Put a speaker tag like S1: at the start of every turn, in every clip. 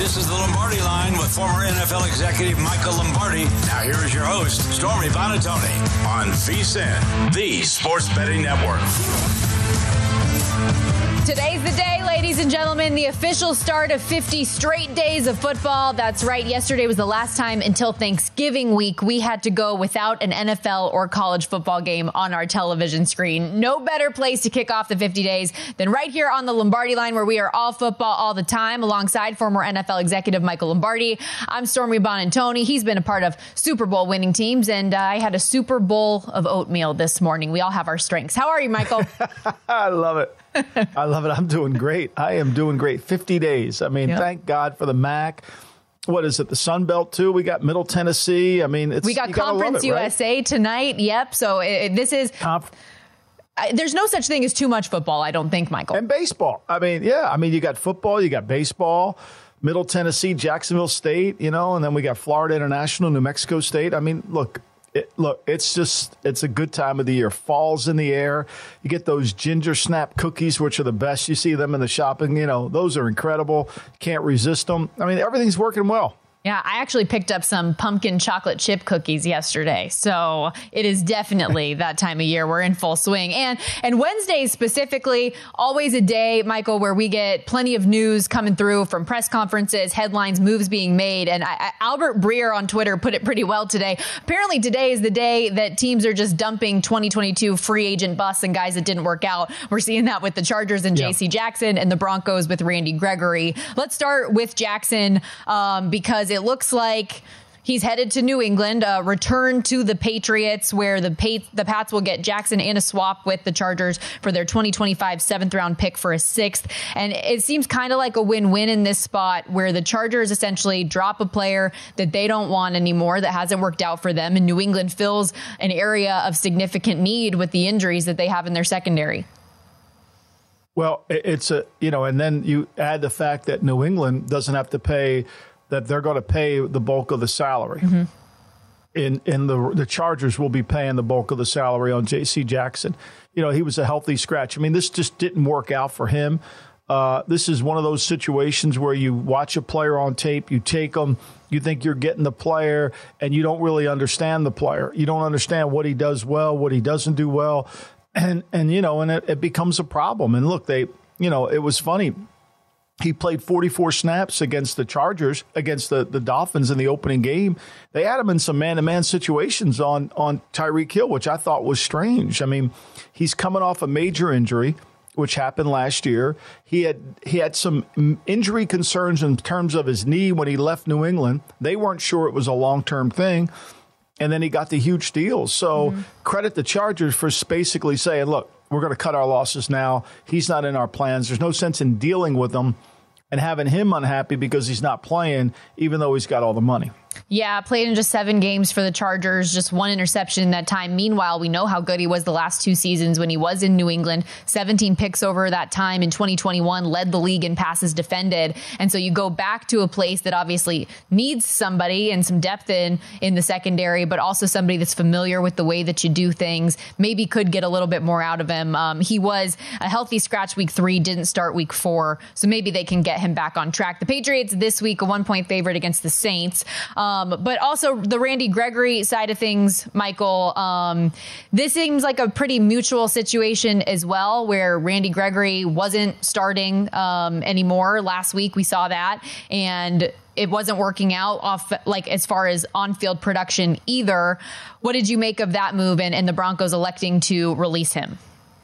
S1: This is the Lombardi Line with former NFL executive Michael Lombardi. Now here is your host, Stormy Buonantony, on VSiN, the Sports Betting Network.
S2: Today's the day, ladies and gentlemen, the official start of 50 straight days of football. That's right. Yesterday was the last time until Thanksgiving week we had to go without an NFL or college football game on our television screen. No better place to kick off the 50 days than right here on the Lombardi Line, where we are all football all the time, alongside former NFL executive Michael Lombardi. I'm Stormy Buonantony. He's been a part of Super Bowl winning teams, and I had a Super Bowl of oatmeal this morning. We all have our strengths. How are you, Michael?
S3: I love it. I love it. I'm doing great. I am doing great. 50 days. I mean, Thank God for the MAC. What is it? The Sun Belt, too? We got Middle Tennessee. I mean,
S2: we got Conference USA tonight. Yep. So this is... there's no such thing as too much football, I don't think, Michael.
S3: And baseball. I mean, you got football, you got baseball, Middle Tennessee, Jacksonville State, and then we got Florida International, New Mexico State. I mean, look, it's a good time of the year. Fall's in the air. You get those ginger snap cookies, which are the best. You see them in the shopping. Those are incredible. Can't resist them. I mean, everything's working well.
S2: Yeah, I actually picked up some pumpkin chocolate chip cookies yesterday. So it is definitely that time of year. We're in full swing. And Wednesdays specifically, always a day, Michael, where we get plenty of news coming through from press conferences, headlines, moves being made. And Albert Breer on Twitter put it pretty well today. Apparently today is the day that teams are just dumping 2022 free agent busts and guys that didn't work out. We're seeing that with the Chargers and J.C. Jackson, and the Broncos with Randy Gregory. Let's start with Jackson because it looks like he's headed to New England, return to the Patriots, where the Pats will get Jackson and a swap with the Chargers for their 2025 7th-round pick for a 6th. And it seems kind of like a win-win in this spot, where the Chargers essentially drop a player that they don't want anymore, that hasn't worked out for them, and New England fills an area of significant need with the injuries that they have in their secondary.
S3: Well, it's and then you add the fact that New England doesn't have to pay, that they're going to pay the bulk of the salary. Mm-hmm. The Chargers will be paying the bulk of the salary on J.C. Jackson. He was a healthy scratch. I mean, this just didn't work out for him. This is one of those situations where you watch a player on tape, you take them, you think you're getting the player, and you don't really understand the player. You don't understand what he does well, what he doesn't do well, and it becomes a problem. And look, it was funny. He played 44 snaps against the Chargers, against the Dolphins in the opening game. They had him in some man-to-man situations on Tyreek Hill, which I thought was strange. I mean, he's coming off a major injury, which happened last year. He had some injury concerns in terms of his knee when he left New England. They weren't sure it was a long-term thing. And then he got the huge deal. So credit the Chargers for basically saying, look, we're going to cut our losses now. He's not in our plans. There's no sense in dealing with him and having him unhappy because he's not playing, even though he's got all the money.
S2: Yeah, played in just 7 games for the Chargers, just 1 interception in that time. Meanwhile, we know how good he was the last 2 seasons when he was in New England. 17 picks over that time in 2021, led the league in passes defended. And so you go back to a place that obviously needs somebody and some depth in the secondary, but also somebody that's familiar with the way that you do things. Maybe could get a little bit more out of him. He was a healthy scratch week 3, didn't start week 4. So maybe they can get him back on track. The Patriots this week, a 1-point favorite against the Saints. But also the Randy Gregory side of things, Michael, this seems like a pretty mutual situation as well, where Randy Gregory wasn't starting anymore. Last week we saw that, and it wasn't working out as far as on-field production either. What did you make of that move and the Broncos electing to release him?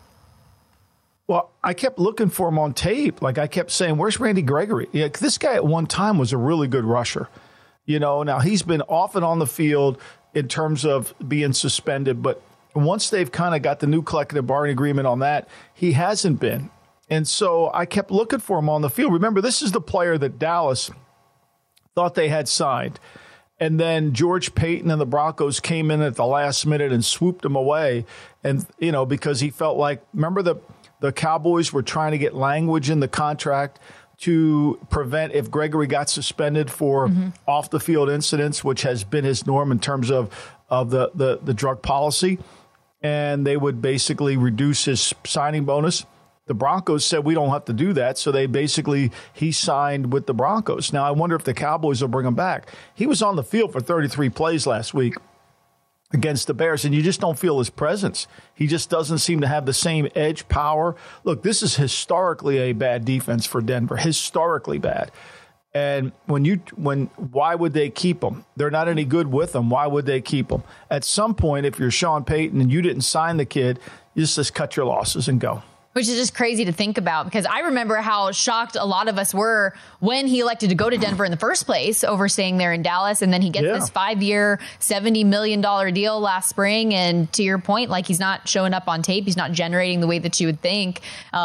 S3: Well, I kept looking for him on tape. I kept saying, where's Randy Gregory? Yeah, this guy at one time was a really good rusher. Now he's been off and on the field in terms of being suspended, but once they've kind of got the new collective bargaining agreement on that, he hasn't been. And so I kept looking for him on the field. Remember, this is the player that Dallas thought they had signed. And then George Payton and the Broncos came in at the last minute and swooped him away. And, because he felt like, remember the Cowboys were trying to get language in the contract to prevent if Gregory got suspended for off-the-field incidents, which has been his norm in terms of the drug policy. And they would basically reduce his signing bonus. The Broncos said we don't have to do that, so he signed with the Broncos. Now, I wonder if the Cowboys will bring him back. He was on the field for 33 plays last week against the Bears, and you just don't feel his presence. He just doesn't seem to have the same edge power. Look, this is historically a bad defense for Denver, historically bad. And why would they keep him? They're not any good with him. Why would they keep him? At some point, if you're Sean Payton and you didn't sign the kid, you just cut your losses and go.
S2: Which is just crazy to think about, because I remember how shocked a lot of us were when he elected to go to Denver in the first place over staying there in Dallas. And then he gets this 5-year, $70 million deal last spring. And to your point, like, he's not showing up on tape. He's not generating the way that you would think.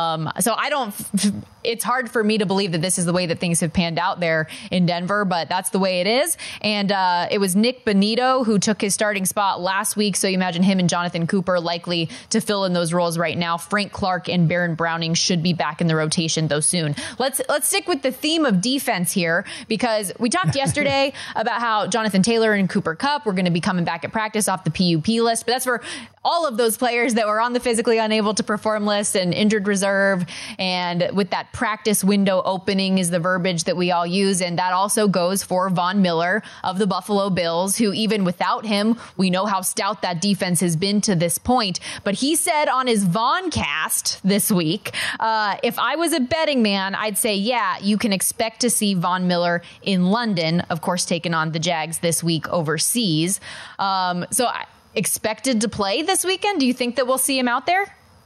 S2: It's hard for me to believe that this is the way that things have panned out there in Denver, but that's the way it is. And it was Nick Bonito who took his starting spot last week. So you imagine him and Jonathan Cooper likely to fill in those roles right now. Frank Clark and Baron Browning should be back in the rotation, though, soon. Let's stick with the theme of defense here, because we talked yesterday about how Jonathan Taylor and Cooper Kupp were going to be coming back at practice off the PUP list, but that's for all of those players that were on the physically unable to perform list and injured reserve. And with that practice window opening is the verbiage that we all use. And that also goes for Von Miller of the Buffalo Bills, who even without him, we know how stout that defense has been to this point. But he said on his Voncast this week, if I was a betting man, I'd say, yeah, you can expect to see Von Miller in London, of course, taking on the Jags this week overseas. Expected to play this weekend? Do you think that we'll see him out there?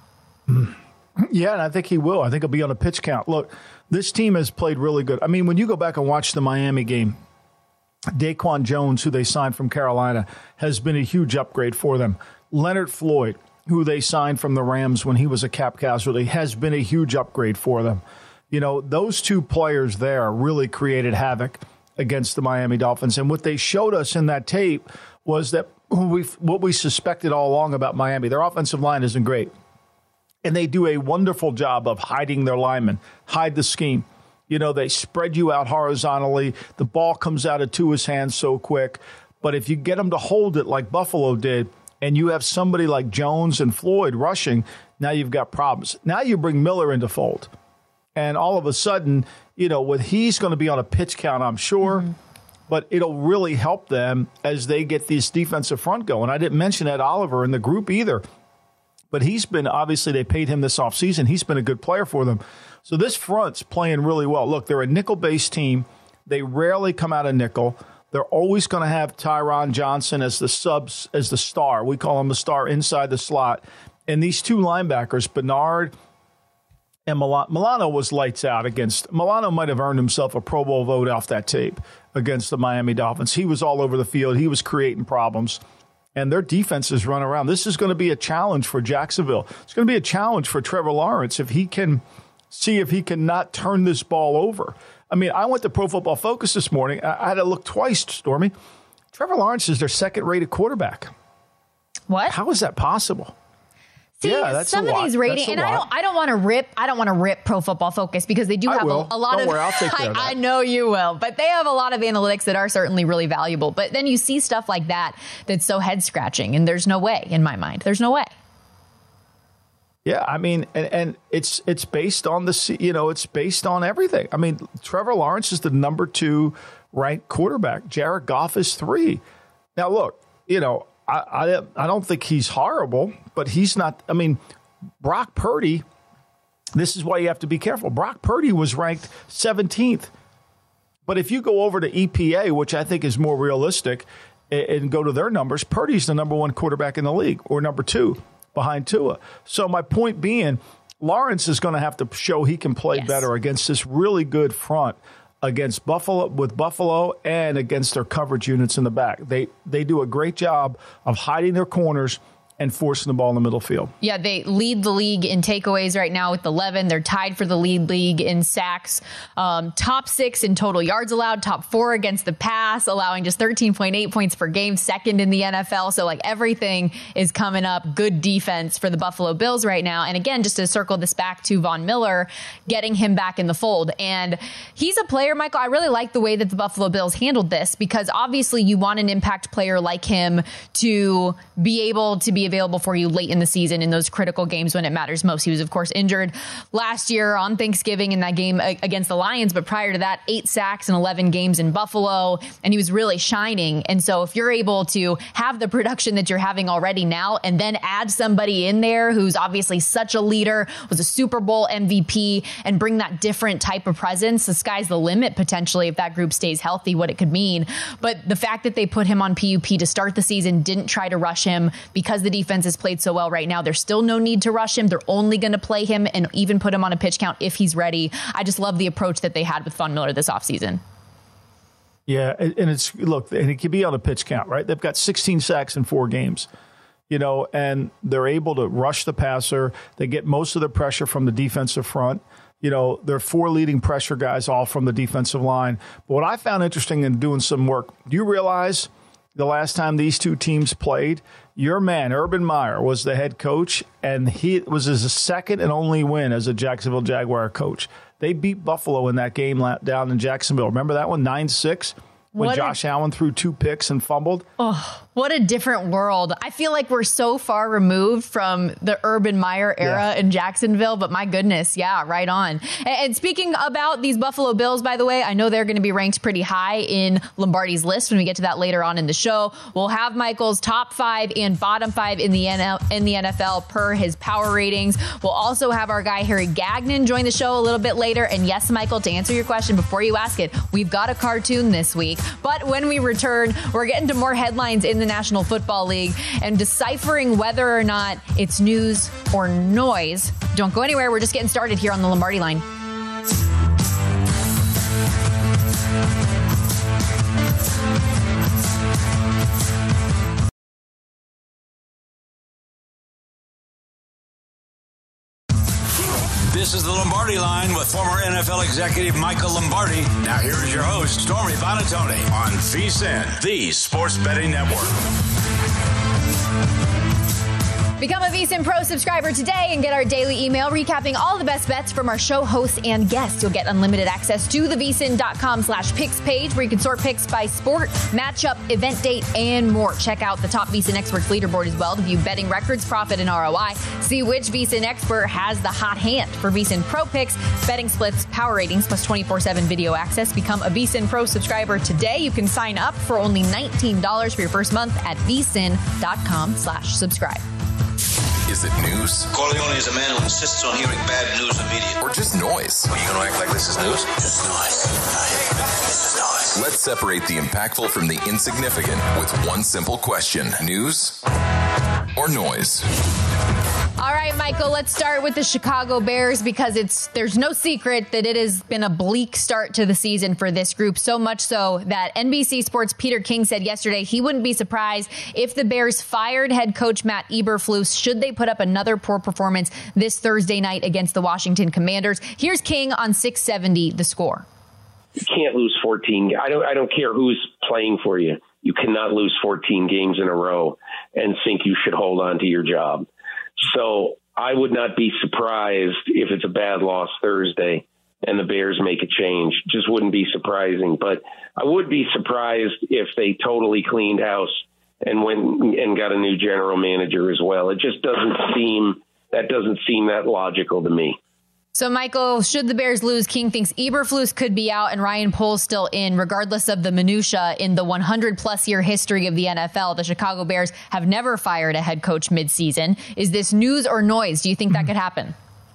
S3: Yeah, and I think he will. I think he'll be on a pitch count. Look, this team has played really good. I mean, when you go back and watch the Miami game, Daquan Jones, who they signed from Carolina, has been a huge upgrade for them. Leonard Floyd, who they signed from the Rams when he was a cap casualty, has been a huge upgrade for them. You know, those two players there really created havoc against the Miami Dolphins. And what they showed us in that tape was that what we suspected all along about Miami, their offensive line isn't great. And they do a wonderful job of hiding their linemen, hide the scheme. You know, they spread you out horizontally. The ball comes out of Tua's hands so quick. But if you get them to hold it like Buffalo did, and you have somebody like Jones and Floyd rushing, now you've got problems. Now you bring Miller into fold. And all of a sudden, you know, he's going to be on a pitch count, I'm sure. Mm-hmm. But it'll really help them as they get this defensive front going. I didn't mention Ed Oliver in the group either. But he's been, obviously, they paid him this offseason. He's been a good player for them. So this front's playing really well. Look, they're a nickel-based team. They rarely come out of nickel. They're always going to have Tyron Johnson as the star. We call him the star inside the slot. And these two linebackers, Bernard and Milano was lights out against. Milano might have earned himself a Pro Bowl vote off that tape against the Miami Dolphins. He was all over the field. He was creating problems. And their defenses run around. This is going to be a challenge for Jacksonville. It's going to be a challenge for Trevor Lawrence if he can not turn this ball over. I mean, I went to Pro Football Focus this morning. I had to look twice, Stormy. Trevor Lawrence is their second-rated quarterback.
S2: What?
S3: How is that possible?
S2: See,
S3: yeah, that's
S2: some of these ratings, and I don't want to rip Pro Football Focus, because they do have a lot
S3: Don't
S2: of.
S3: worry, I'll take care of that.
S2: I know you will, but they have a lot of analytics that are certainly really valuable. But then you see stuff like that that's so head scratching, and there's no way in my mind. There's no way.
S3: Yeah, I mean, and it's based on it's based on everything. I mean, Trevor Lawrence is the number 2 ranked quarterback. Jared Goff is 3. Now, look, I don't think he's horrible, but he's not. I mean, Brock Purdy, this is why you have to be careful. Brock Purdy was ranked 17th. But if you go over to EPA, which I think is more realistic, and go to their numbers, Purdy's the number 1 quarterback in the league, or number 2 behind Tua. So my point being, Lawrence is going to have to show he can play better against this really good front against Buffalo and against their coverage units in the back. They do a great job of hiding their corners and forcing the ball in the middle field. Yeah,
S2: they lead the league in takeaways right now with 11. They're tied for the league in sacks. Top 6 in total yards allowed, top 4 against the pass, allowing just 13.8 points per game, second in the NFL. So everything is coming up. Good defense for the Buffalo Bills right now. And again, just to circle this back to Von Miller, getting him back in the fold. And he's a player, Michael, I really like the way that the Buffalo Bills handled this, because obviously you want an impact player like him to be able to be available for you late in the season in those critical games when it matters most. He was, of course, injured last year on Thanksgiving in that game against the Lions, but prior to that, 8 sacks in 11 games in Buffalo, and he was really shining. And so if you're able to have the production that you're having already now and then add somebody in there who's obviously such a leader, was a Super Bowl MVP, and bring that different type of presence, the sky's the limit potentially if that group stays healthy, what it could mean. But the fact that they put him on PUP to start the season, didn't try to rush him because the defense has played so well right now, there's still no need to rush him. They're only going to play him and even put him on a pitch count if he's ready. I just love the approach that they had with Von Miller this offseason.
S3: Yeah, and and it could be on a pitch count, right? They've got 16 sacks in 4 games, and they're able to rush the passer. They get most of the pressure from the defensive front. Their 4 leading pressure guys all from the defensive line. But what I found interesting in doing some work, do you realize the last time these two teams played, your man, Urban Meyer, was the head coach, and it was his second and only win as a Jacksonville Jaguar coach. They beat Buffalo in that game down in Jacksonville. Remember that one, 9-6? When Josh Allen threw 2 picks and fumbled.
S2: Oh, what a different world. I feel like we're so far removed from the Urban Meyer era in Jacksonville, but my goodness, yeah, right on. And speaking about these Buffalo Bills, by the way, I know they're going to be ranked pretty high in Lombardi's list when we get to that later on in the show. We'll have Michael's top 5 and bottom 5 in the NFL per his power ratings. We'll also have our guy Harry Gagnon join the show a little bit later. And yes, Michael, to answer your question before you ask it, we've got a cartoon this week. But when we return, we're getting to more headlines in the National Football League and deciphering whether or not it's news or noise. Don't go anywhere. We're just getting started here on the Lombardi Line.
S1: This is the Lombardi Line with former NFL executive Michael Lombardi. Now here is your host, Stormy Buonantony, on VSiN, the Sports Betting Network.
S2: Become a VSiN Pro subscriber today and get our daily email recapping all the best bets from our show hosts and guests. You'll get unlimited access to the VSiN.com/picks page where you can sort picks by sport, matchup, event date, and more. Check out the top VSiN experts leaderboard as well to view betting records, profit, and ROI. See which VSiN expert has the hot hand for VSiN Pro picks, betting splits, power ratings, plus 24/7 video access. Become a VSiN Pro subscriber today. You can sign up for only $19 for your first month at VSiN.com/subscribe.
S4: Is it news?
S5: Corleone is a man who insists on hearing bad news immediately.
S4: Or just noise?
S5: Are you going to act like this is news?
S1: Just noise. This is noise.
S4: Let's separate the impactful from the insignificant with one simple question. News or noise?
S2: All right, Michael, let's start with the Chicago Bears because there's no secret that it has been a bleak start to the season for this group, so much so that NBC Sports' Peter King said yesterday he wouldn't be surprised if the Bears fired head coach Matt Eberflus should they put up another poor performance this Thursday night against the Washington Commanders. Here's King on 670 The Score.
S6: You can't lose 14. I don't care who's playing for you. You cannot lose 14 games in a row and think you should hold on to your job. So I would not be surprised if it's a bad loss Thursday and the Bears make a change. Just wouldn't be surprising. But I would be surprised if they totally cleaned house and went and got a new general manager as well. It just doesn't seem that logical to me.
S2: So, Michael, should the Bears lose, King thinks Eberflus could be out and Ryan Poles still in, regardless of the minutia. In the 100-plus year history of the NFL, the Chicago Bears have never fired a head coach midseason. Is this news or noise? Do you think that could happen?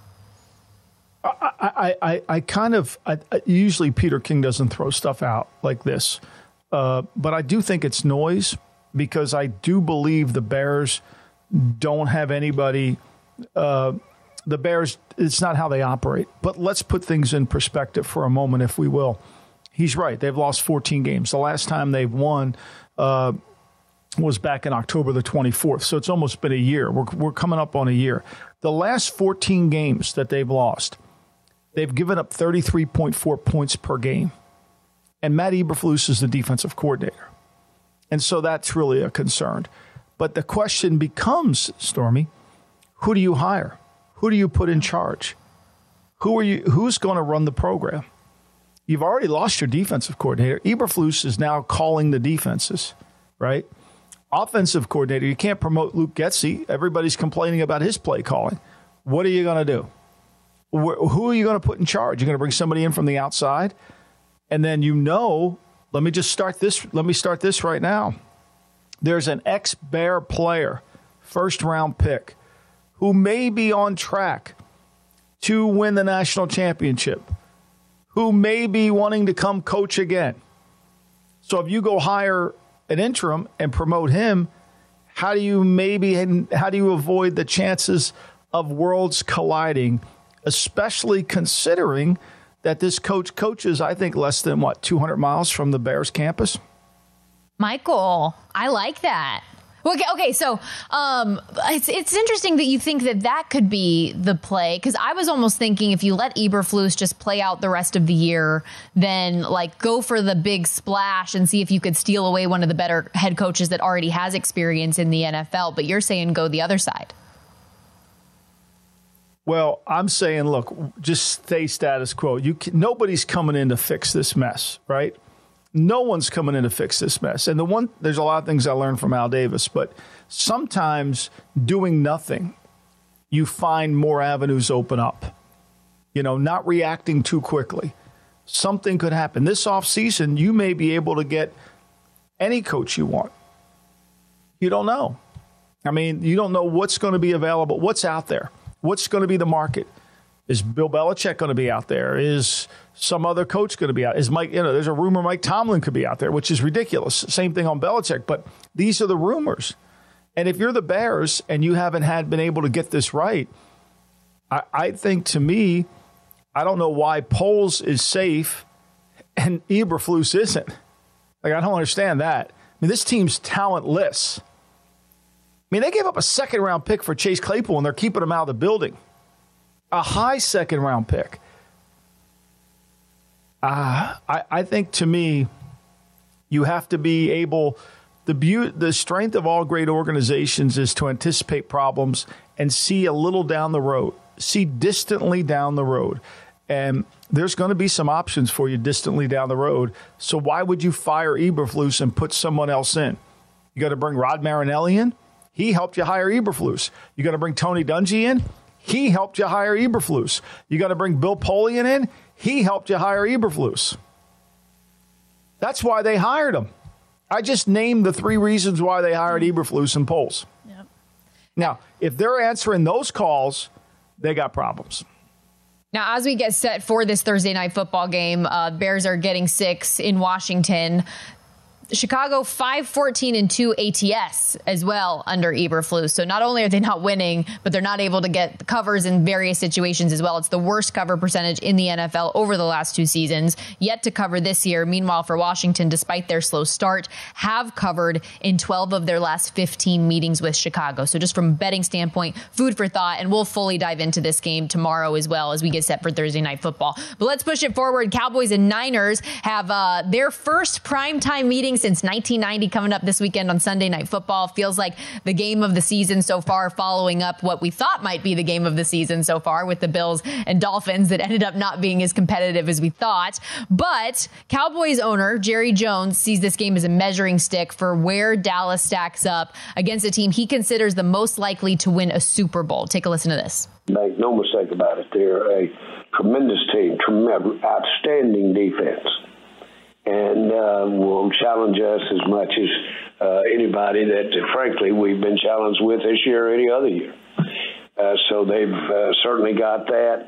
S3: Usually Peter King doesn't throw stuff out like this. But I do think it's noise because I do believe the Bears don't have anybody. The Bears, it's not how they operate. But let's put things in perspective for a moment, if we will. He's right. They've lost 14 games. The last time they've won was back in October the 24th. So it's almost been a year. We're coming up on a year. The last 14 games that they've lost, they've given up 33.4 points per game. And Matt Eberflus is the defensive coordinator. And so that's really a concern. But the question becomes, Stormy, who do you hire? Who do you put in charge? Who's going to run the program? You've already lost your defensive coordinator. Eberflus is now calling the defenses, right? offensive coordinator. You can't promote Luke Getsy. Everybody's complaining about his play calling. What are you going to do? Who are you going to put in charge? You're going to bring somebody in from the outside? And then let me start this right now. There's an ex-Bear player, first-round pick, who may be on track to win the national championship, who may be wanting to come coach again. So if you go hire an interim and promote him, how do you avoid the chances of worlds colliding, especially considering that this coach coaches, I think, less than 200 miles from the Bears campus?
S2: Michael, I like that. Okay, so it's interesting that you think that could be the play, because I was almost thinking if you let Eberflus just play out the rest of the year, then go for the big splash and see if you could steal away one of the better head coaches that already has experience in the NFL. But you're saying go the other side.
S3: Well, I'm saying, look, just stay status quo. Nobody's coming in to fix this mess, right? No one's coming in to fix this mess. And there's a lot of things I learned from Al Davis, but sometimes doing nothing, you find more avenues open up. Not reacting too quickly. Something could happen. This offseason, you may be able to get any coach you want. You don't know. You don't know what's going to be available, what's out there, what's going to be the market. Is Bill Belichick going to be out there? Is some other coach going to be out? Is Mike, there's a rumor Mike Tomlin could be out there, which is ridiculous. Same thing on Belichick, but these are the rumors. And if you're the Bears and you haven't been able to get this right, I think, to me, I don't know why Poles is safe and Eberflus isn't. I don't understand that. This team's talentless. They gave up a second-round pick for Chase Claypool, and they're keeping him out of the building. A high second-round pick. I think, to me, you have to be able. The strength of all great organizations is to anticipate problems and see a little down the road, see distantly down the road. And there's going to be some options for you distantly down the road. So why would you fire Eberflus and put someone else in? You got to bring Rod Marinelli in? He helped you hire Eberflus. You got to bring Tony Dungy in? He helped you hire Eberflus. You got to bring Bill Polian in? He helped you hire Eberflus. That's why they hired him. I just named the 3 reasons why they hired Eberflus and Poles. Yep. Now, if they're answering those calls, they got problems.
S2: Now, as we get set for this Thursday night football game, Bears are getting 6 in Washington. Chicago 5-14-2 ATS as well under Eberflus. So not only are they not winning, but they're not able to get the covers in various situations as well. It's the worst cover percentage in the NFL over the last 2 seasons, yet to cover this year. Meanwhile, for Washington, despite their slow start, have covered in 12 of their last 15 meetings with Chicago. So just from a betting standpoint, food for thought, and we'll fully dive into this game tomorrow as well as we get set for Thursday night football. But let's push it forward. Cowboys and Niners have their first primetime meeting since 1990 coming up this weekend on Sunday Night Football. Feels like the game of the season so far, following up what we thought might be the game of the season so far with the Bills and Dolphins that ended up not being as competitive as we thought. But Cowboys owner Jerry Jones sees this game as a measuring stick for where Dallas stacks up against a team he considers the most likely to win a Super Bowl. Take a listen to this.
S7: Make no mistake about it, they're a tremendous team, outstanding defense. And will challenge us as much as anybody that, frankly, we've been challenged with this year or any other year. So they've certainly got that.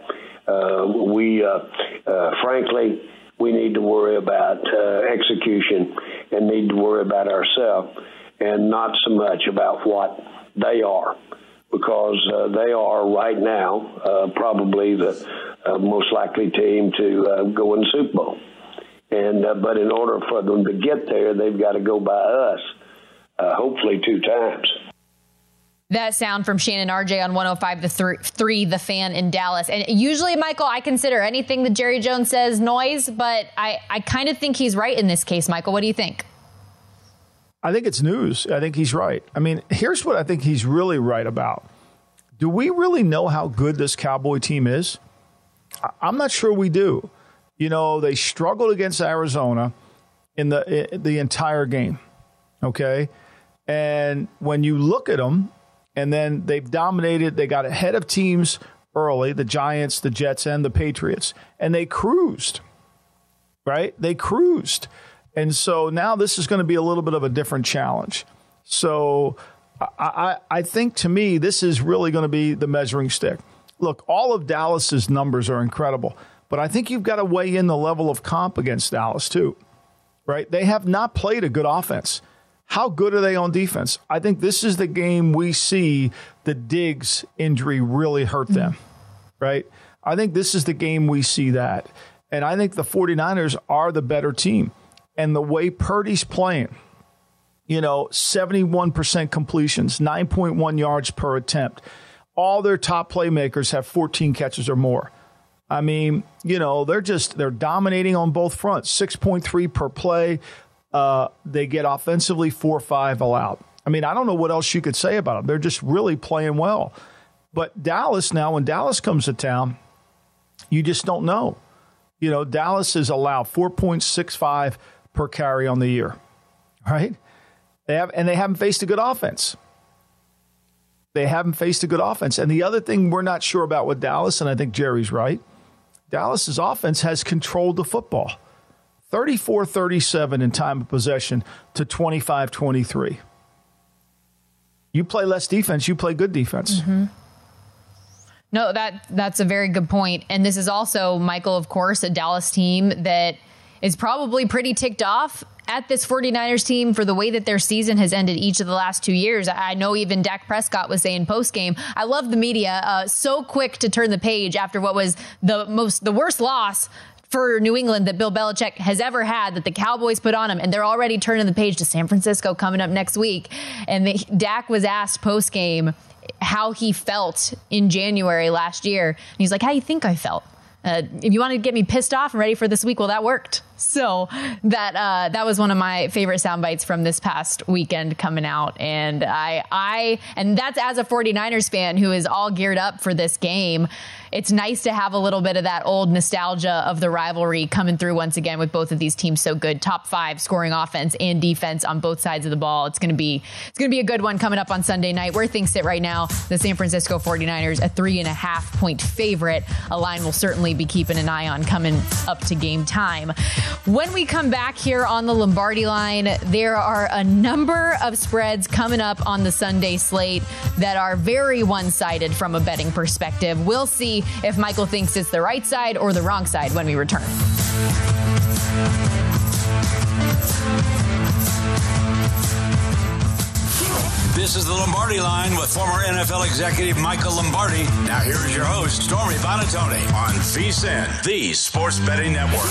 S7: Frankly, we need to worry about execution and need to worry about ourselves and not so much about what they are, because they are right now probably the most likely team to go in the Super Bowl. But in order for them to get there, they've got to go by us, hopefully 2 times.
S2: That sound from Shannon RJ on 105.3 The Fan in Dallas. And usually, Michael, I consider anything that Jerry Jones says noise, but I kind of think he's right in this case. Michael, what do you think?
S3: I think it's news. I think he's right. Here's what I think he's really right about. Do we really know how good this Cowboy team is? I'm not sure we do. They struggled against Arizona in the entire game, okay? And when you look at them, and then they've dominated, they got ahead of teams early, the Giants, the Jets, and the Patriots, and they cruised, right? They cruised. And so now this is going to be a little bit of a different challenge. So I think, to me, this is really going to be the measuring stick. Look, all of Dallas's numbers are incredible, but I think you've got to weigh in the level of comp against Dallas too, right? They have not played a good offense. How good are they on defense? I think this is the game we see the Diggs injury really hurt them, right? I think this is the game we see that. And I think the 49ers are the better team. And the way Purdy's playing, 71% completions, 9.1 yards per attempt. All their top playmakers have 14 catches or more. I mean, they're dominating on both fronts, 6.3 per play. They get offensively 4-5 allowed. I mean, I don't know what else you could say about them. They're just really playing well. But Dallas now, when Dallas comes to town, you just don't know. Dallas is allowed 4.65 per carry on the year, right? They haven't faced a good offense. And the other thing we're not sure about with Dallas, and I think Jerry's right, Dallas's offense has controlled the football. 34-37 in time of possession to 25-23. You play less defense, you play good defense.
S2: Mm-hmm. No, that's a very good point. And this is also, Michael, of course, a Dallas team that is probably pretty ticked off at this 49ers team for the way that their season has ended each of the last 2 years. I know even Dak Prescott was saying postgame, I love the media, so quick to turn the page after what was the worst loss for New England that Bill Belichick has ever had, that the Cowboys put on him, and they're already turning the page to San Francisco coming up next week. And Dak was asked postgame how he felt in January last year. And he's like, how do you think I felt? If you wanted to get me pissed off and ready for this week, well, that worked. So that was one of my favorite sound bites from this past weekend coming out. And and that's as a 49ers fan who is all geared up for this game. It's nice to have a little bit of that old nostalgia of the rivalry coming through once again with both of these teams so good. Top 5 scoring offense and defense on both sides of the ball. It's going to be a good one coming up on Sunday night. Where things sit right now, the San Francisco 49ers, a 3.5-point favorite. A line we'll certainly be keeping an eye on coming up to game time. When we come back here on the Lombardi line, there are a number of spreads coming up on the Sunday slate that are very one-sided from a betting perspective. We'll see if Michael thinks it's the right side or the wrong side when we return.
S1: This is the Lombardi Line with former NFL executive Michael Lombardi. Now here is your host, Stormy Buonantony, on VSiN, the Sports Betting Network.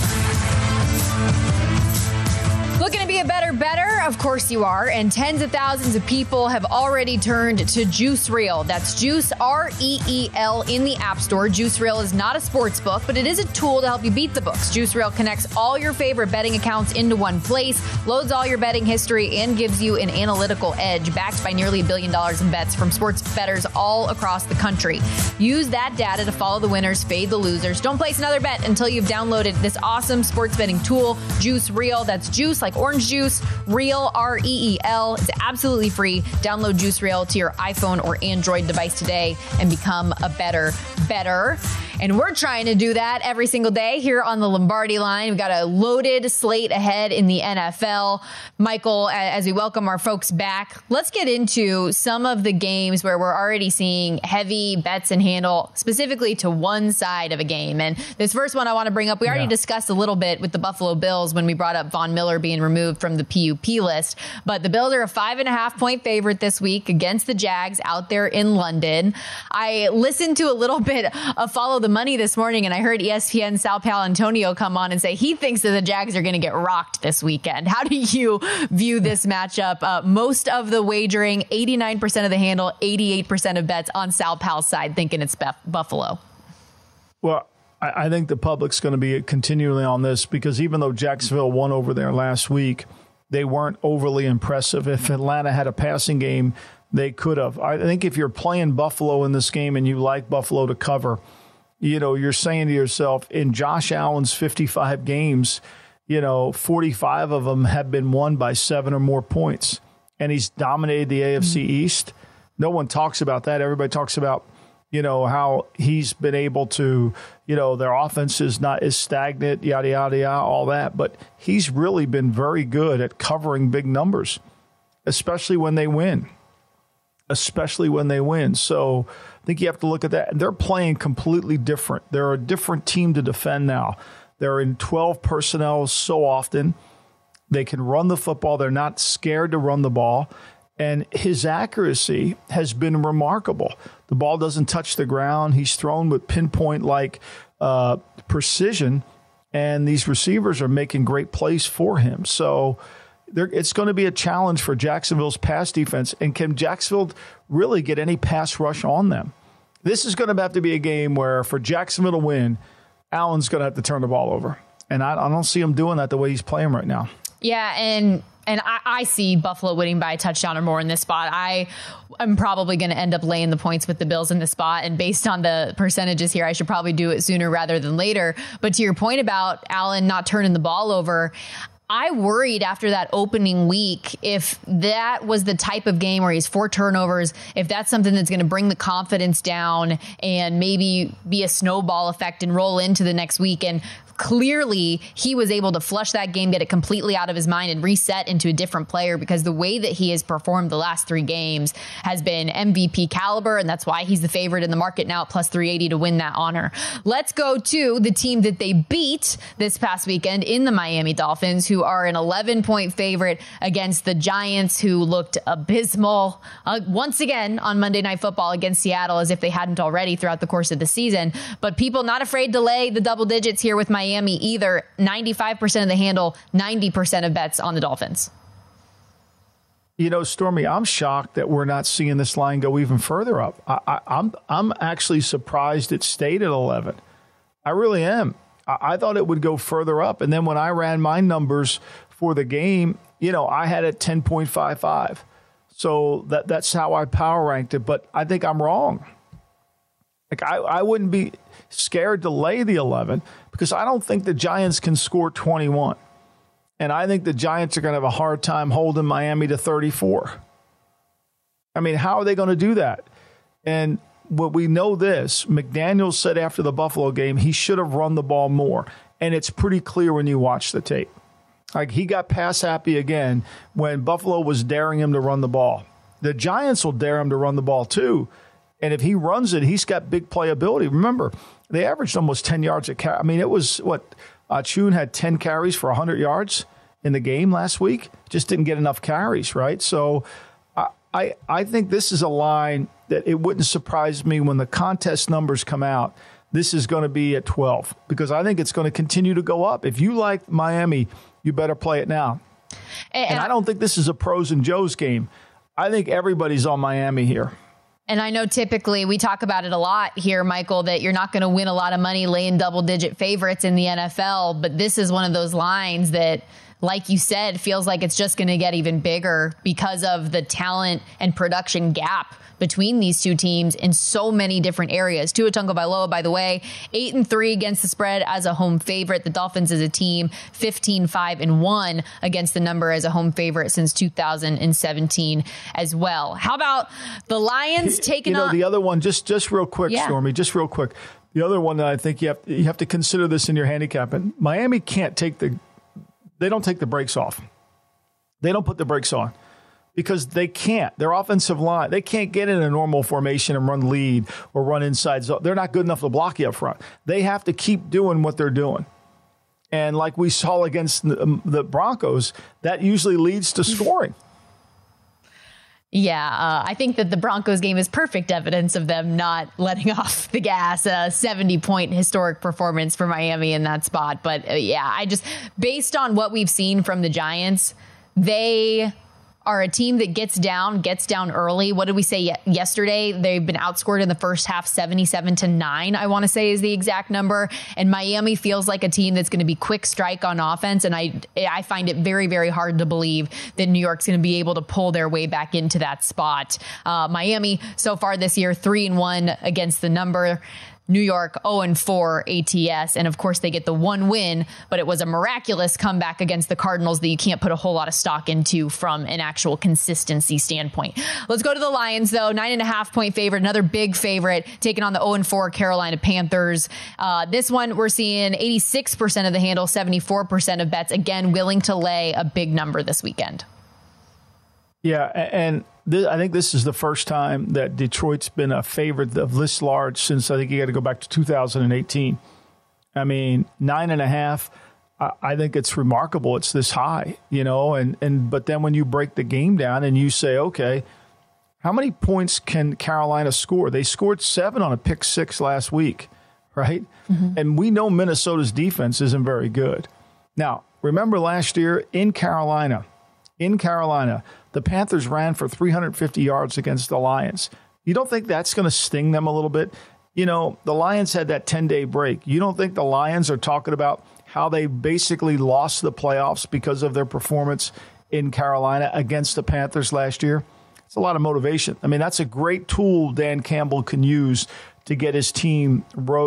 S2: Looking to be a better? Of course you are. And tens of thousands of people have already turned to Juice Reel. That's Juice, R-E-E-L, in the App Store. Juice Reel is not a sports book, but it is a tool to help you beat the books. Juice Reel connects all your favorite betting accounts into one place, loads all your betting history, and gives you an analytical edge backed by nearly $1 billion in bets from sports bettors all across the country. Use that data to follow the winners, fade the losers. Don't place another bet until you've downloaded this awesome sports betting tool, Juice Reel. That's juice like orange juice, Reel, R-E-E-L. It's absolutely free. Download Juice Reel to your iPhone or Android device today and become a better bettor. And we're trying to do that every single day here on the Lombardi Line. We've got a loaded slate ahead in the NFL. Michael, as we welcome our folks back, let's get into some of the games where we're already seeing heavy bets and handle specifically to one side of a game. And this first one I want to bring up, we already discussed a little bit with the Buffalo Bills when we brought up Von Miller being removed from the PUP list. But the Bills are a 5.5-point favorite this week against the Jags out there in London. I listened to a little bit of Follow the Money this morning, and I heard ESPN Sal Paolantonio come on and say he thinks that the Jags are going to get rocked this weekend. How do you view this matchup? Most of the wagering, 89% of the handle, 88% of bets on Sal Pal's side, thinking it's Buffalo.
S3: Well, I think the public's going to be continually on this because even though Jacksonville won over there last week, they weren't overly impressive. If Atlanta had a passing game, they could have. I think if you're playing Buffalo in this game and you like Buffalo to cover, you're saying to yourself, in Josh Allen's 55 games, 45 of them have been won by 7 or more points. and he's dominated the AFC East. No one talks about that. Everybody talks about, how he's been able to, their offense is stagnant, yada, yada, yada, all that. But he's really been very good at covering big numbers, especially when they win. So I think you have to look at that. And they're playing completely different. They're a different team to defend now. They're in 12 personnel so often. They can run the football. They're not scared to run the ball. And his accuracy has been remarkable. The ball doesn't touch the ground. He's thrown with pinpoint-like precision, and these receivers are making great plays for him. So it's going to be a challenge for Jacksonville's pass defense. And can Jacksonville really get any pass rush on them? This is going to have to be a game where, for Jacksonville to win, Allen's going to have to turn the ball over. And I don't see him doing that the way he's playing right now.
S2: Yeah, and I see Buffalo winning by a touchdown or more in this spot. I'm probably going to end up laying the points with the Bills in this spot. And based on the percentages here, I should probably do it sooner rather than later. But to your point about Allen not turning the ball over, I worried after that opening week if that was the type of game where he's 4 turnovers, if that's something that's going to bring the confidence down and maybe be a snowball effect and roll into the next week. And clearly he was able to flush that game, get it completely out of his mind and reset into a different player, because the way that he has performed the last 3 games has been MVP caliber. And that's why he's the favorite in the market now at plus 380 to win that honor. Let's go to the team that they beat this past weekend in the Miami Dolphins, who are an 11-point favorite against the Giants, who looked abysmal once again on Monday Night Football against Seattle, as if they hadn't already throughout the course of the season. But people not afraid to lay the double digits here with Miami either. 95% of the handle, 90% of bets on the Dolphins.
S3: Stormy, I'm shocked that we're not seeing this line go even further up. I'm actually surprised it stayed at 11. I really am. I thought it would go further up. And then when I ran my numbers for the game, I had it 10.55. So that's how I power ranked it. But I think I'm wrong. Like I wouldn't be scared to lay the 11 because I don't think the Giants can score 21. And I think the Giants are going to have a hard time holding Miami to 34. I mean, how are they going to do that? And what we know this, McDaniels said after the Buffalo game, he should have run the ball more. And it's pretty clear when you watch the tape. Like, he got pass happy again when Buffalo was daring him to run the ball. The Giants will dare him to run the ball too. And if he runs it, he's got big playability. Remember, they averaged almost 10 yards a carry. I mean, it was Chun had 10 carries for 100 yards in the game last week. Just didn't get enough carries, right? So I think this is a line that it wouldn't surprise me when the contest numbers come out. This is going to be at 12 because I think it's going to continue to go up. If you like Miami, you better play it now. And I don't think this is a pros and Joes game. I think everybody's on Miami here.
S2: And I know typically we talk about it a lot here, Michael, that you're not going to win a lot of money laying double-digit favorites in the NFL. But this is one of those lines that, like you said, feels like it's just going to get even bigger because of the talent and production gap between these two teams in so many different areas. Tua Tagovailoa, by the way, 8-3 against the spread as a home favorite. The Dolphins as a team, 15-5-1 against the number as a home favorite since 2017 as well. How about the Lions taking on
S3: the other one? Just real quick, yeah. Stormy, just real quick. The other one that I think you have to consider this in your handicap. And Miami can't they don't take the brakes off. They don't put the brakes on. Because they can't. Their offensive line, they can't get in a normal formation and run lead or run inside zone. They're not good enough to block you up front. They have to keep doing what they're doing. And like we saw against the Broncos, that usually leads to scoring.
S2: Yeah, I think that the Broncos game is perfect evidence of them not letting off the gas. 70-point historic performance for Miami in that spot. But based on what we've seen from the Giants, they are a team that gets down early. What did we say yesterday? They've been outscored in the first half 77-9, I want to say is the exact number. And Miami feels like a team that's going to be quick strike on offense. And I find it very, very hard to believe that New York's going to be able to pull their way back into that spot. Miami so far this year, 3-1 against the number. New York 0-4 ATS. And of course, they get the one win, but it was a miraculous comeback against the Cardinals that you can't put a whole lot of stock into from an actual consistency standpoint. Let's go to the Lions, though. 9.5-point favorite, another big favorite, taking on the 0-4 Carolina Panthers. This one, we're seeing 86% of the handle, 74% of bets, again, willing to lay a big number this weekend.
S3: Yeah, and I think this is the first time that Detroit's been a favorite of this large since I think you got to go back to 2018. I mean, 9.5. I think it's remarkable. It's this high, but then when you break the game down and you say, okay, how many points can Carolina score? They scored 7 on a pick 6 last week, right? Mm-hmm. And we know Minnesota's defense isn't very good. Now, remember last year in Carolina, the Panthers ran for 350 yards against the Lions. You don't think that's going to sting them a little bit? The Lions had that 10-day break. You don't think the Lions are talking about how they basically lost the playoffs because of their performance in Carolina against the Panthers last year? It's a lot of motivation. I mean, that's a great tool Dan Campbell can use to get his team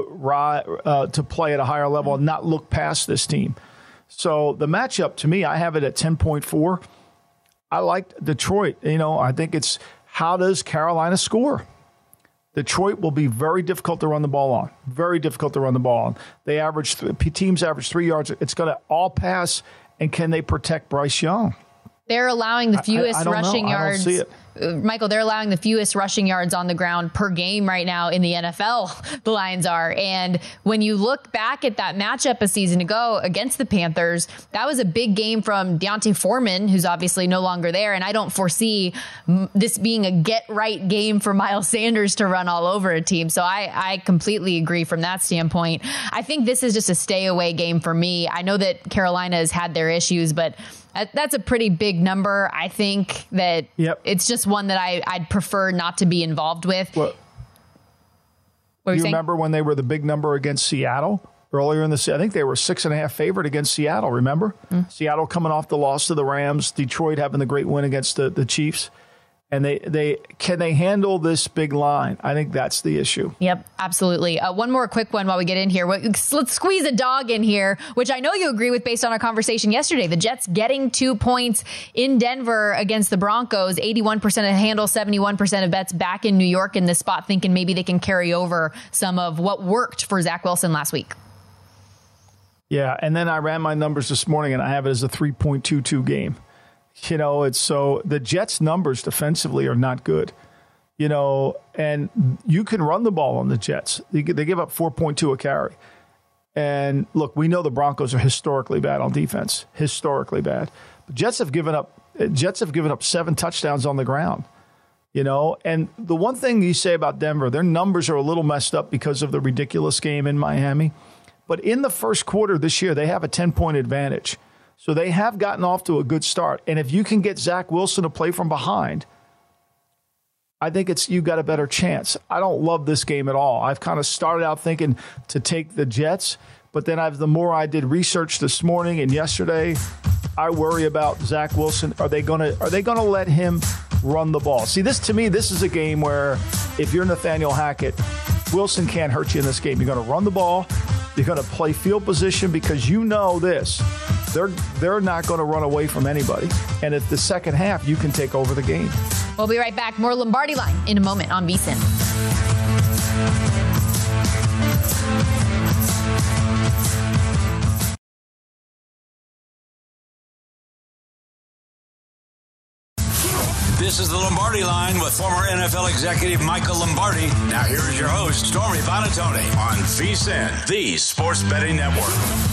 S3: to play at a higher level and not look past this team. So the matchup, to me, I have it at 10.4. I like Detroit. I think it's how does Carolina score? Detroit will be very difficult to run the ball on. Very difficult to run the ball on. Teams average 3 yards. It's going to all pass. And can they protect Bryce Young?
S2: They're allowing the fewest rushing yards.
S3: I don't see it.
S2: Michael, they're allowing the fewest rushing yards on the ground per game right now in the NFL. The Lions are. And when you look back at that matchup a season ago against the Panthers, that was a big game from D'Onta Foreman, who's obviously no longer there. And I don't foresee this being a get-right game for Miles Sanders to run all over a team. So I completely agree from that standpoint. I think this is just a stay-away game for me. I know that Carolina has had their issues, but that's a pretty big number. I think that It's just one that I'd prefer not to be involved with.
S3: Well, you remember when they were the big number against Seattle earlier in the season? I think they were 6.5 favorite against Seattle, remember? Seattle coming off the loss to the Rams, Detroit having the great win against the Chiefs. And can they handle this big line? I think that's the issue.
S2: Yep, absolutely. One more quick one while we get in here. Let's squeeze a dog in here, which I know you agree with based on our conversation yesterday. The Jets getting 2 points in Denver against the Broncos. 81% of handle, 71% of bets back in New York in this spot, thinking maybe they can carry over some of what worked for Zach Wilson last week.
S3: Yeah, and then I ran my numbers this morning, and I have it as a 3.22 game. It's so the Jets' numbers defensively are not good, and you can run the ball on the Jets. They give up 4.2 a carry. And look, we know the Broncos are historically bad on defense, historically bad. But Jets have given up 7 touchdowns on the ground, and the one thing you say about Denver, their numbers are a little messed up because of the ridiculous game in Miami. But in the first quarter this year, they have a 10-point advantage. So they have gotten off to a good start. And if you can get Zach Wilson to play from behind, I think you've got a better chance. I don't love this game at all. I've kind of started out thinking to take the Jets, but then the more I did research this morning and yesterday, I worry about Zach Wilson. Are they going to let him run the ball? See, this is a game where if you're Nathaniel Hackett, Wilson can't hurt you in this game. You're going to run the ball. You're going to play field position because this. They're not going to run away from anybody. And at the second half, you can take over the game.
S2: We'll be right back. More Lombardi Line in a moment on VSiN.
S1: This is the Lombardi Line with former NFL executive Michael Lombardi. Now here is your host, Stormy Buonantony, on VSiN, the Sports Betting Network.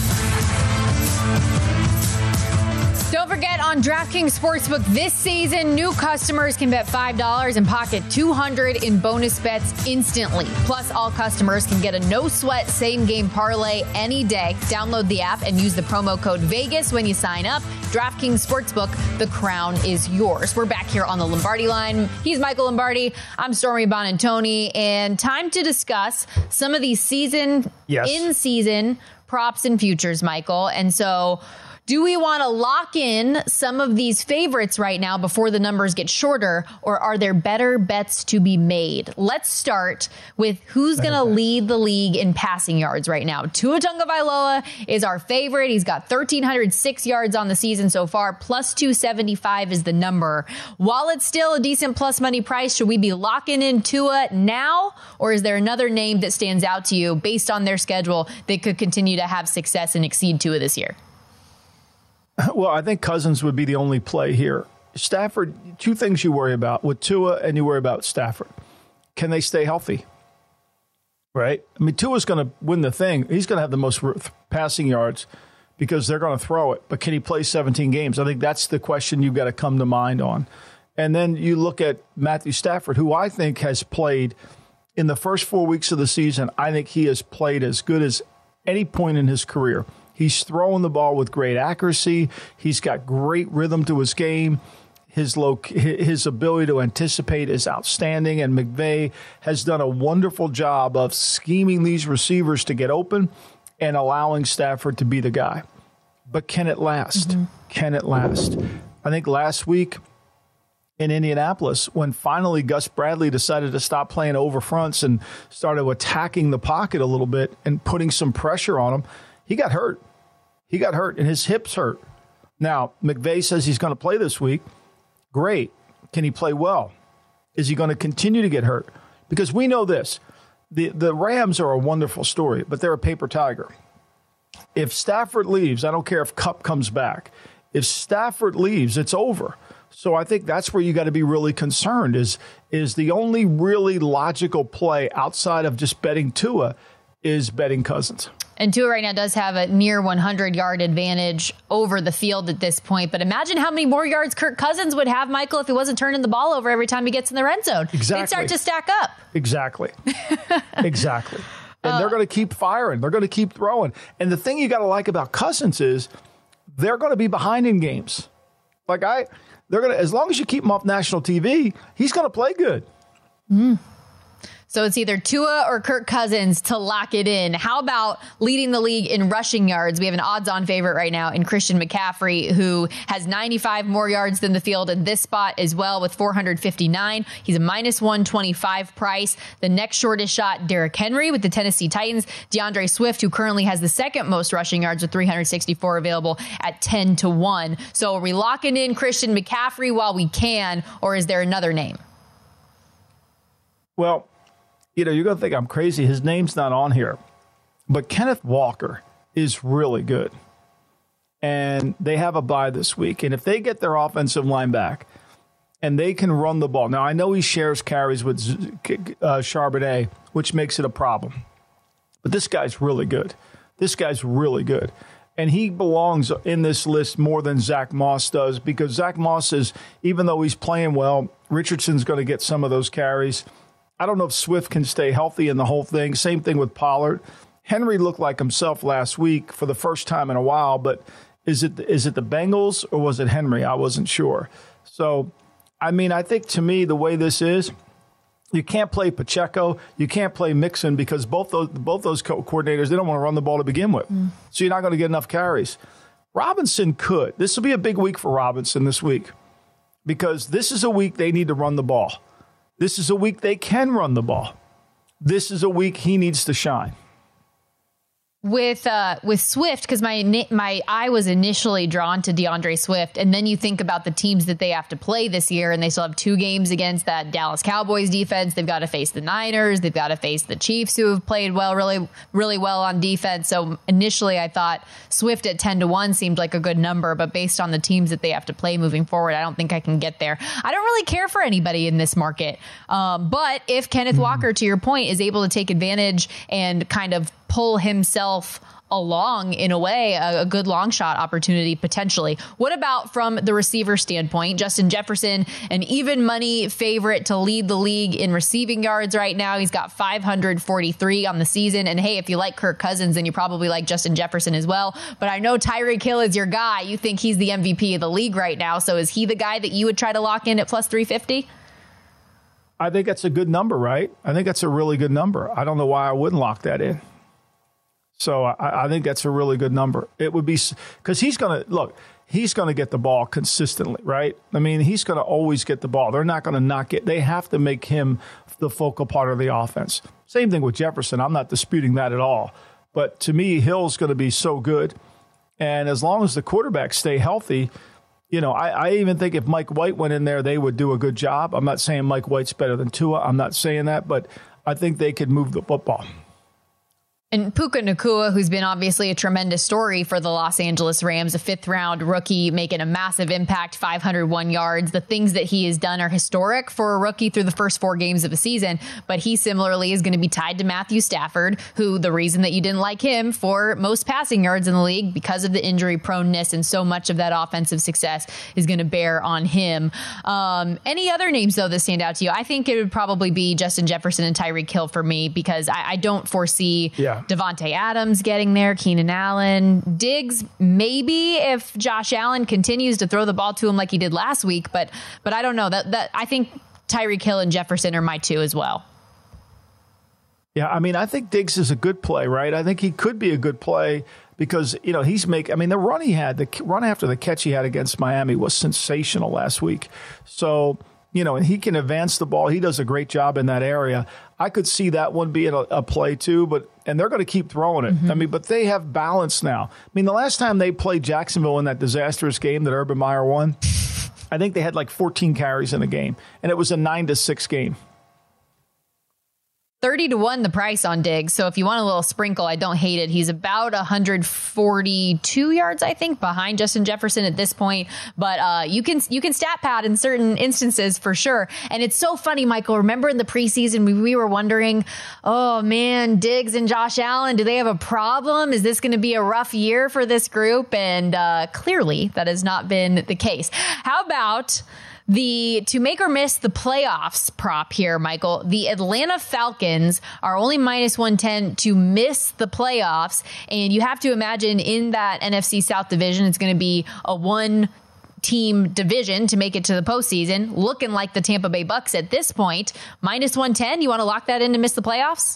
S2: Don't forget, on DraftKings Sportsbook this season, new customers can bet $5 and pocket $200 in bonus bets instantly. Plus, all customers can get a no-sweat same-game parlay any day. Download the app and use the promo code VEGAS when you sign up. DraftKings Sportsbook, the crown is yours. We're back here on the Lombardi Line. He's Michael Lombardi. I'm Stormy Buonantony. And time to discuss some of these in-season props and futures, Michael. And so Do we want to lock in some of these favorites right now before the numbers get shorter, or are there better bets to be made? Let's start with who's going to lead the league in passing yards right now. Tua Tagovailoa is our favorite. He's got 1,306 yards on the season so far. Plus 275 is the number. While it's still a decent plus money price, should we be locking in Tua now, or is there another name that stands out to you based on their schedule that could continue to have success and exceed Tua this year?
S3: Well, I think Cousins would be the only play here. Stafford, two things you worry about with Tua and you worry about Stafford. Can they stay healthy? Right? I mean, Tua's going to win the thing. He's going to have the most passing yards because they're going to throw it. But can he play 17 games? I think that's the question you've got to come to mind on. And then you look at Matthew Stafford, who I think has played in the first 4 weeks of the season. I think he has played as good as any point in his career. He's throwing the ball with great accuracy. He's got great rhythm to his game. His ability to anticipate is outstanding, and McVay has done a wonderful job of scheming these receivers to get open and allowing Stafford to be the guy. But can it last? Mm-hmm. Can it last? I think last week in Indianapolis, when finally Gus Bradley decided to stop playing over fronts and started attacking the pocket a little bit and putting some pressure on him, he got hurt. He got hurt, and his hips hurt. Now, McVay says he's going to play this week. Great. Can he play well? Is he going to continue to get hurt? Because we know this. The Rams are a wonderful story, but they're a paper tiger. If Stafford leaves, I don't care if Kupp comes back. If Stafford leaves, it's over. So I think that's where you got to be really concerned is the only really logical play outside of just betting Tua is betting Cousins.
S2: And Tua right now does have a near 100-yard advantage over the field at this point. But imagine how many more yards Kirk Cousins would have, Michael, if he wasn't turning the ball over every time he gets in the red zone.
S3: Exactly.
S2: They'd start to stack up.
S3: Exactly. Exactly. And they're going to keep firing. They're going to keep throwing. And the thing you got to like about Cousins is they're going to be behind in games. They're going to, as long as you keep him off national TV, he's going to play good.
S2: Mm. So it's either Tua or Kirk Cousins to lock it in. How about leading the league in rushing yards? We have an odds-on favorite right now in Christian McCaffrey, who has 95 more yards than the field in this spot as well with 459. He's a minus 125 price. The next shortest shot, Derrick Henry with the Tennessee Titans. DeAndre Swift, who currently has the second most rushing yards with 364 available at 10-1. So are we locking in Christian McCaffrey while we can, or is there another name?
S3: Well, you're going to think I'm crazy. His name's not on here. But Kenneth Walker is really good. And they have a bye this week. And if they get their offensive line back and they can run the ball. Now, I know he shares carries with Charbonnet, which makes it a problem. But this guy's really good. This guy's really good. And he belongs in this list more than Zach Moss does, because Zach Moss is, even though he's playing well, Richardson's going to get some of those carries. I don't know if Swift can stay healthy in the whole thing. Same thing with Pollard. Henry looked like himself last week for the first time in a while, but is it the Bengals or was it Henry? I wasn't sure. So, I mean, I think to me the way this is, you can't play Pacheco, you can't play Mixon, because both those coordinators, they don't want to run the ball to begin with. So you're not going to get enough carries. Robinson could. This will be a big week for Robinson this week, because this is a week they need to run the ball. This is a week they can run the ball. This is a week he needs to shine.
S2: With Swift, because my eye was initially drawn to DeAndre Swift, and then you think about the teams that they have to play this year, and they still have 2 games against that Dallas Cowboys defense. They've got to face the Niners. They've got to face the Chiefs, who have played well, really, really well on defense. So initially, I thought Swift at 10-1 seemed like a good number, but based on the teams that they have to play moving forward, I don't think I can get there. I don't really care for anybody in this market, but if Kenneth Walker, to your point, is able to take advantage and kind of pull himself along in a way, a good long shot opportunity potentially. What about from the receiver standpoint? Justin Jefferson, an even money favorite to lead the league in receiving yards right now. He's got 543 on the season. And hey, if you like Kirk Cousins, then you probably like Justin Jefferson as well. But I know Tyreek Hill is your guy. You think he's the MVP of the league right now. So is he the guy that you would try to lock in at plus 350?
S3: I think that's a good number, right? I think that's a really good number. I don't know why I wouldn't lock that in. So I think that's a really good number. It would be because he's going to get the ball consistently, right? I mean, he's going to always get the ball. They're not going to knock it. They have to make him the focal part of the offense. Same thing with Jefferson. I'm not disputing that at all. But to me, Hill's going to be so good. And as long as the quarterbacks stay healthy, I even think if Mike White went in there, they would do a good job. I'm not saying Mike White's better than Tua. I'm not saying that, but I think they could move the football.
S2: And Puka Nacua, who's been obviously a tremendous story for the Los Angeles Rams, a 5th-round rookie making a massive impact, 501 yards. The things that he has done are historic for a rookie through the first 4 games of a season. But he similarly is going to be tied to Matthew Stafford, who the reason that you didn't like him for most passing yards in the league because of the injury proneness, and so much of that offensive success is going to bear on him. Any other names, though, that stand out to you? I think it would probably be Justin Jefferson and Tyreek Hill for me, because I don't foresee Devontae Adams getting there, Keenan Allen, Diggs, maybe if Josh Allen continues to throw the ball to him like he did last week. But I don't know. That I think Tyreek Hill and Jefferson are my 2 as well.
S3: Yeah, I mean, I think Diggs is a good play, right? I think he could be a good play because, the run he had, the run after the catch he had against Miami was sensational last week. So, and he can advance the ball. He does a great job in that area. I could see that one being a play too, and they're going to keep throwing it. Mm-hmm. But they have balance now. The last time they played Jacksonville in that disastrous game that Urban Meyer won, I think they had like 14 carries in the game, and it was a 9-6 game.
S2: 30-1 the price on Diggs. So if you want a little sprinkle, I don't hate it. He's about 142 yards, I think, behind Justin Jefferson at this point. But you can stat pad in certain instances for sure. And it's so funny, Michael. Remember in the preseason, we were wondering, oh man, Diggs and Josh Allen, do they have a problem? Is this going to be a rough year for this group? And clearly that has not been the case. How about to make or miss the playoffs prop here, Michael? The Atlanta Falcons are only -110 to miss the playoffs. And you have to imagine in that NFC South division, it's going to be a 1-team division to make it to the postseason, looking like the Tampa Bay Bucks at this point. -110, you want to lock that in to miss the playoffs?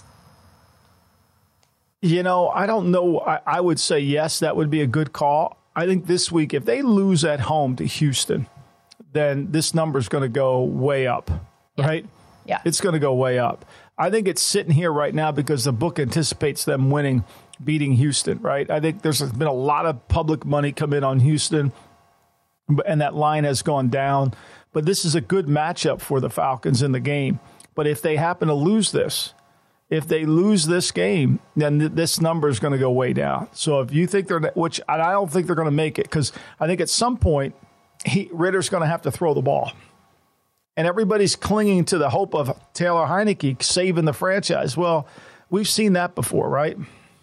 S3: I don't know. I would say yes, that would be a good call. I think this week, if they lose at home to Houston, then this number is going to go way up, right?
S2: Yeah.
S3: It's going to go way up. I think it's sitting here right now because the book anticipates them beating Houston, right? I think there's been a lot of public money come in on Houston, and that line has gone down. But this is a good matchup for the Falcons in the game. But if they happen to lose this, game, then this number is going to go way down. So if you think which I don't think they're going to make it, because I think at some point, Ritter's going to have to throw the ball. And everybody's clinging to the hope of Taylor Heineke saving the franchise. Well, we've seen that before, right?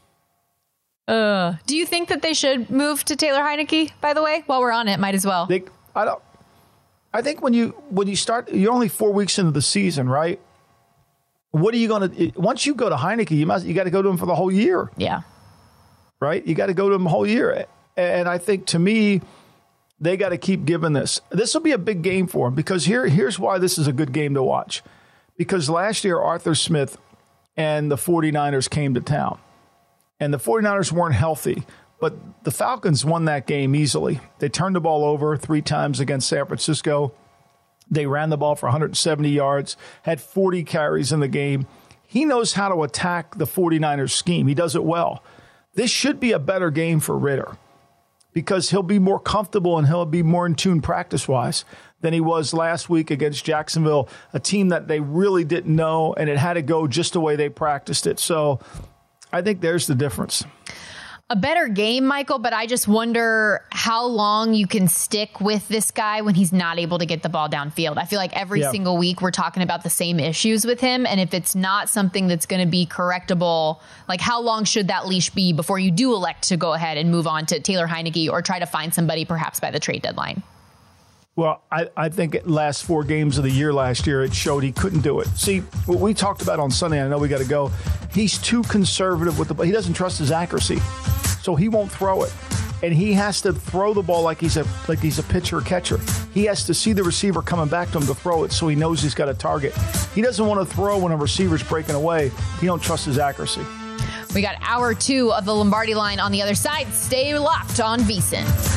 S2: Do you think that they should move to Taylor Heineke, by the way? While we're on it, might as well.
S3: I think when you start, you're only 4 weeks into the season, right? What are you going to, once you go to Heineke, you got to go to him for the whole year.
S2: Yeah.
S3: Right? You got to go to him the whole year. And I think, to me, they got to keep giving this. This will be a big game for them, because here's why this is a good game to watch. Because last year, Arthur Smith and the 49ers came to town. And the 49ers weren't healthy, but the Falcons won that game easily. They turned the ball over 3 times against San Francisco. They ran the ball for 170 yards, had 40 carries in the game. He knows how to attack the 49ers scheme. He does it well. This should be a better game for Ritter, because he'll be more comfortable and he'll be more in tune practice-wise than he was last week against Jacksonville, a team that they really didn't know, and it had to go just the way they practiced it. So I think there's the difference.
S2: A better game, Michael, but I just wonder how long you can stick with this guy when he's not able to get the ball downfield. I feel like every single week we're talking about the same issues with him. And if it's not something that's going to be correctable, like how long should that leash be before you do elect to go ahead and move on to Taylor Heineke or try to find somebody perhaps by the trade deadline?
S3: Well, I think last 4 games of the year last year, it showed he couldn't do it. See, what we talked about on Sunday, I know we got to go. He's too conservative with the ball. He doesn't trust his accuracy, so he won't throw it. And he has to throw the ball like he's a pitcher or catcher. He has to see the receiver coming back to him to throw it, so he knows he's got a target. He doesn't want to throw when a receiver's breaking away. He don't trust his accuracy.
S2: We got hour 2 of the Lombardi Line on the other side. Stay locked on VSiN.